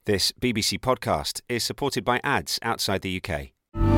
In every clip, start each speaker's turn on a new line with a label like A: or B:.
A: This BBC podcast is supported by ads outside the UK.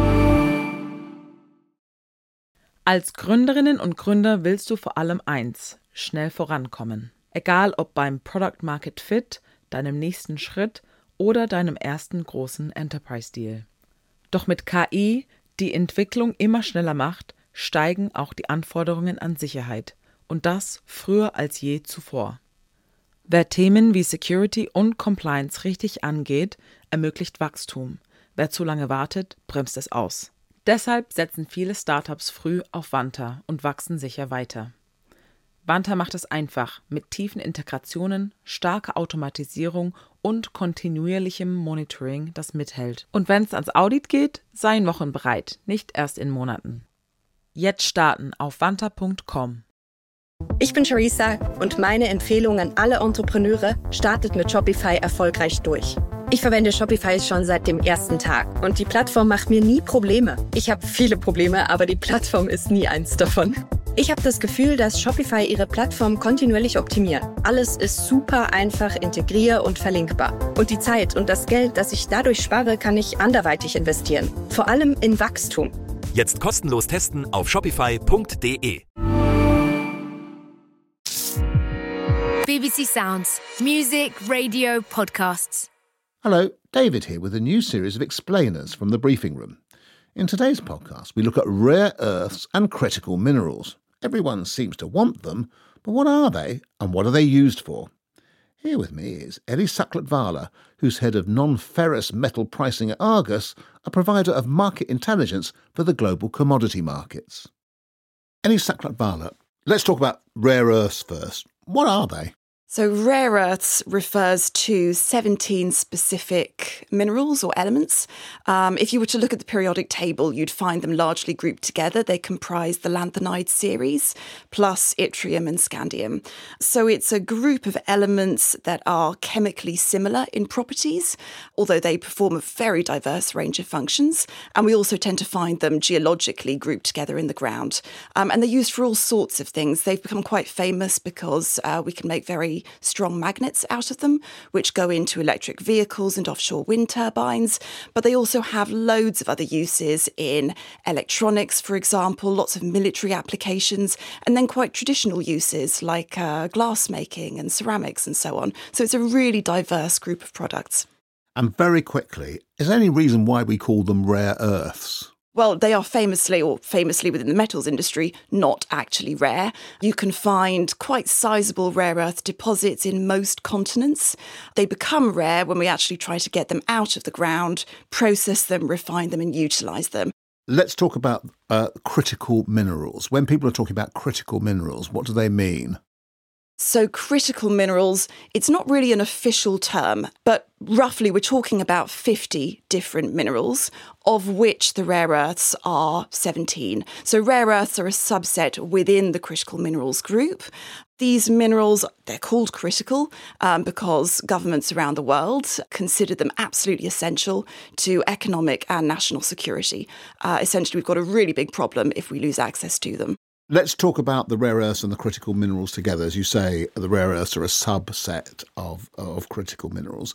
B: Als Gründerinnen und Gründer willst du vor allem eins: schnell vorankommen. Egal ob beim Product Market Fit, deinem nächsten Schritt oder deinem ersten großen Enterprise-Deal. Doch mit KI, die Entwicklung immer schneller macht, steigen auch die Anforderungen an Sicherheit. Und das früher als je zuvor. Wer Themen wie Security und Compliance richtig angeht, ermöglicht Wachstum. Wer zu lange wartet, bremst es aus. Deshalb setzen viele Startups früh auf Vanta und wachsen sicher weiter. Vanta macht es einfach mit tiefen Integrationen, starker Automatisierung und kontinuierlichem Monitoring, das mithält. Und wenn es ans Audit geht, seien Wochen bereit, nicht erst in Monaten. Jetzt starten auf vanta.com.
C: Ich bin Charissa und meine Empfehlung an alle Entrepreneure: startet mit Shopify erfolgreich durch. Ich verwende Shopify schon seit dem ersten Tag und die Plattform macht mir nie Probleme. Ich habe viele Probleme, aber die Plattform ist nie eins davon. Ich habe das Gefühl, dass Shopify ihre Plattform kontinuierlich optimiert. Alles ist super einfach integrier- und verlinkbar. Und die Zeit und das Geld, das ich dadurch spare, kann ich anderweitig investieren. Vor allem in Wachstum.
D: Jetzt kostenlos testen auf shopify.de.
E: BBC Sounds. Music, radio, podcasts.
F: Hello, David here with a new series of explainers from the briefing room. In today's podcast, we look at rare earths and critical minerals. Everyone seems to want them, but what are they and what are they used for? Here with me is Ellie Saklatvala, who's head of non-ferrous metal pricing at Argus, a provider of market intelligence for the global commodity markets. Ellie Saklatvala, let's talk about rare earths first. What are they?
G: So rare earths refers to 17 specific minerals or elements. If you were to look at the periodic table, you'd find them largely grouped together. They comprise the lanthanide series, plus yttrium and scandium. So it's a group of elements that are chemically similar in properties, although they perform a very diverse range of functions. And we also tend to find them geologically grouped together in the ground. And they're used for all sorts of things. They've become quite famous because we can make very strong magnets out of them, which go into electric vehicles and offshore wind turbines. But they also have loads of other uses in electronics, for example, lots of military applications, and then quite traditional uses like glass making and ceramics and so on. So it's a really diverse group of products.
F: And very quickly, is there any reason why we call them rare earths?
G: Well, they are famously within the metals industry, not actually rare. You can find quite sizable rare earth deposits in most continents. They become rare when we actually try to get them out of the ground, process them, refine them and utilise them.
F: Let's talk about critical minerals. When people are talking about critical minerals, what do they mean?
G: So critical minerals, it's not really an official term, but roughly we're talking about 50 different minerals, of which the rare earths are 17. So rare earths are a subset within the critical minerals group. These minerals, they're called critical because governments around the world consider them absolutely essential to economic and national security. Essentially, we've got a really big problem if we lose access to them.
F: Let's talk about the rare earths and the critical minerals together. As you say, the rare earths are a subset of critical minerals.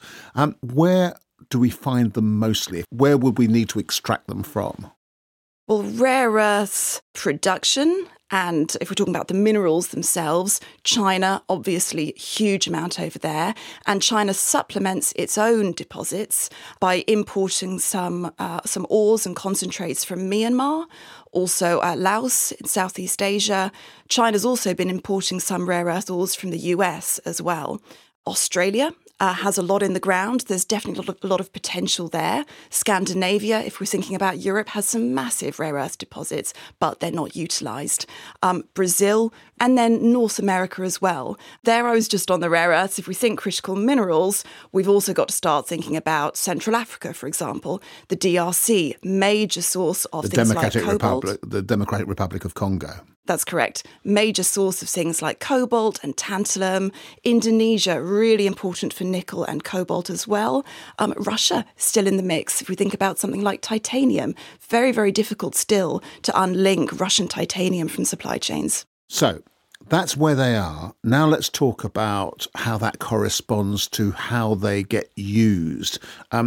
F: Where do we find them mostly? Where would we need to extract them from?
G: Well, rare earths production, and if we're talking about the minerals themselves, China, obviously, huge amount over there. And China supplements its own deposits by importing some ores and concentrates from Myanmar, also Laos in Southeast Asia. China's also been importing some rare earth ores from the US as well. Australia has a lot in the ground. There's definitely a lot of potential there. Scandinavia, if we're thinking about Europe, has some massive rare earth deposits, but they're not utilised. Brazil, and then North America as well. There I was just on the rare earths. If we think critical minerals, we've also got to start thinking about Central Africa, for example. The DRC, major source of things like cobalt.
F: The Democratic Republic of Congo.
G: That's correct. Major source of things like cobalt and tantalum. Indonesia, really important for nickel and cobalt as well. Russia, still in the mix. If we think about something like titanium, very, very difficult still to unlink Russian titanium from supply chains.
F: So, That's where they are. Now let's talk about how that corresponds to how they get used.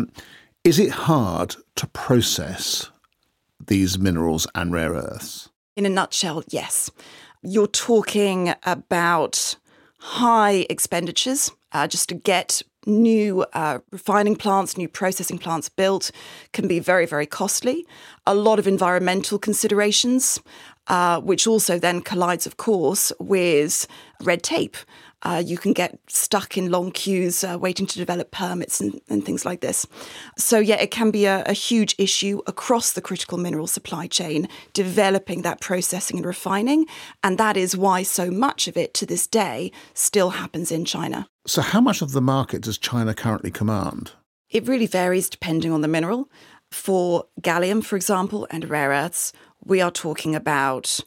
F: Is it hard to process these minerals and rare earths?
G: In a nutshell, yes. You're talking about high expenditures just to get new refining plants, new processing plants built can be very, very costly. A lot of environmental considerations, which also then collides, of course, with red tape. You can get stuck in long queues waiting to develop permits and things like this. So, yeah, it can be a huge issue across the critical mineral supply chain, developing that processing and refining. And that is why so much of it to this day still happens in China.
F: So how much of the market does China currently command?
G: It really varies depending on the mineral. For gallium, for example, and rare earths, we are talking about,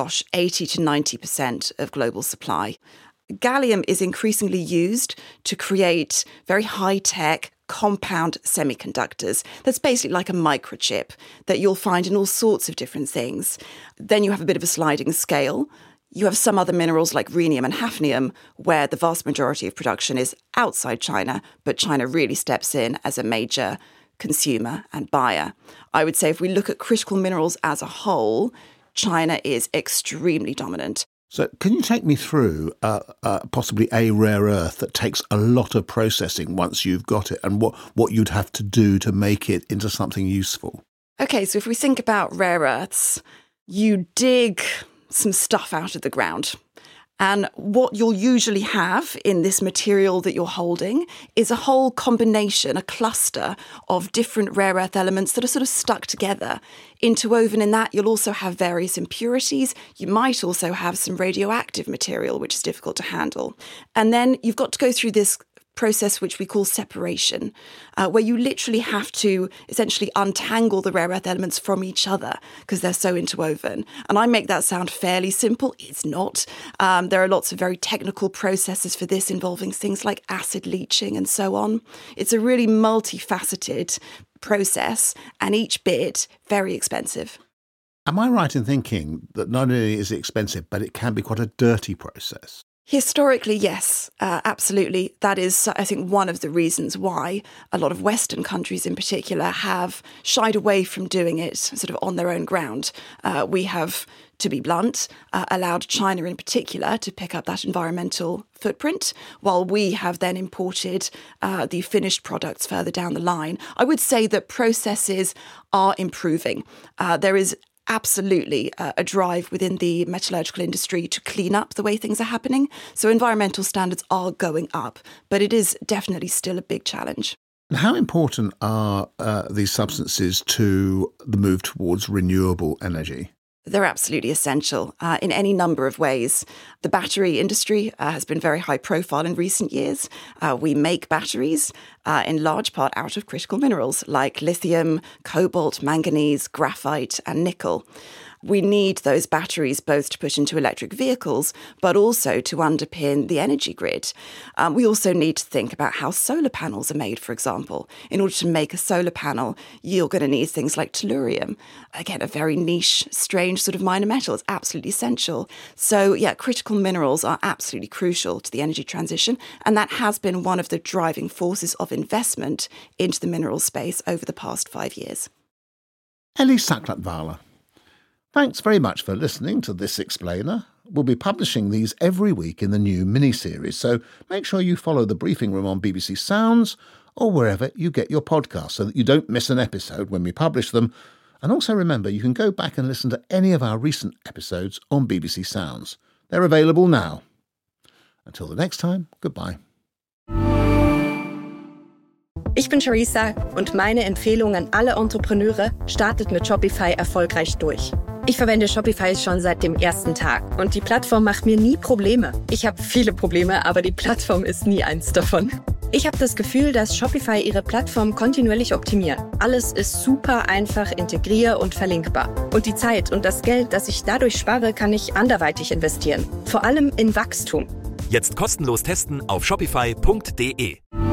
G: 80 to 90% of global supply. Gallium is increasingly used to create very high-tech compound semiconductors. That's basically like a microchip that you'll find in all sorts of different things. Then you have a bit of a sliding scale. You have some other minerals like rhenium and hafnium, where the vast majority of production is outside China, but China really steps in as a major consumer and buyer. I would say if we look at critical minerals as a whole, China is extremely dominant.
F: So can you take me through possibly a rare earth that takes a lot of processing once you've got it, and what you'd have to do to make it into something useful?
G: Okay, so if we think about rare earths, you dig some stuff out of the ground. And what you'll usually have in this material that you're holding is a whole combination, a cluster of different rare earth elements that are sort of stuck together. Interwoven in that, you'll also have various impurities. You might also have some radioactive material, which is difficult to handle. And then you've got to go through this process which we call separation, where you literally have to essentially untangle the rare earth elements from each other because they're so interwoven. And I make that sound fairly simple. It's not. There are lots of very technical processes for this involving things like acid leaching and so on. It's a really multifaceted process, and each bit very expensive.
F: Am I right in thinking that not only is it expensive, but it can be quite a dirty process?
G: Historically, yes, absolutely. That is, I think, one of the reasons why a lot of Western countries in particular have shied away from doing it sort of on their own ground. We have, to be blunt, allowed China in particular to pick up that environmental footprint, while we have then imported the finished products further down the line. I would say that processes are improving. There is absolutely a drive within the metallurgical industry to clean up the way things are happening. So environmental standards are going up, but it is definitely still a big challenge.
F: How important are these substances to the move towards renewable energy?
G: They're absolutely essential in any number of ways. The battery industry has been very high profile in recent years. We make batteries in large part out of critical minerals like lithium, cobalt, manganese, graphite, and nickel. We need those batteries both to put into electric vehicles, but also to underpin the energy grid. We also need to think about how solar panels are made, for example. In order to make a solar panel, you're going to need things like tellurium. Again, a very niche, strange sort of minor metal. It's absolutely essential. So, yeah, critical minerals are absolutely crucial to the energy transition, and that has been one of the driving forces of investment into the mineral space over the past 5 years.
F: Ellie Saklatvala. Thanks very much for listening to This Explainer. We'll be publishing these every week in the new mini-series, so make sure you follow The Briefing Room on BBC Sounds or wherever you get your podcasts so that you don't miss an episode when we publish them. And also remember, you can go back and listen to any of our recent episodes on BBC Sounds. They're available now. Until the next time, goodbye.
C: Ich bin Charissa und meine Empfehlung an alle Entrepreneure: startet mit Shopify erfolgreich durch. Ich verwende Shopify schon seit dem ersten Tag und die Plattform macht mir nie Probleme. Ich habe viele Probleme, aber die Plattform ist nie eins davon. Ich habe das Gefühl, dass Shopify ihre Plattform kontinuierlich optimiert. Alles ist super einfach, integrier- und verlinkbar. Und die Zeit und das Geld, das ich dadurch spare, kann ich anderweitig investieren. Vor allem in Wachstum.
D: Jetzt kostenlos testen auf shopify.de.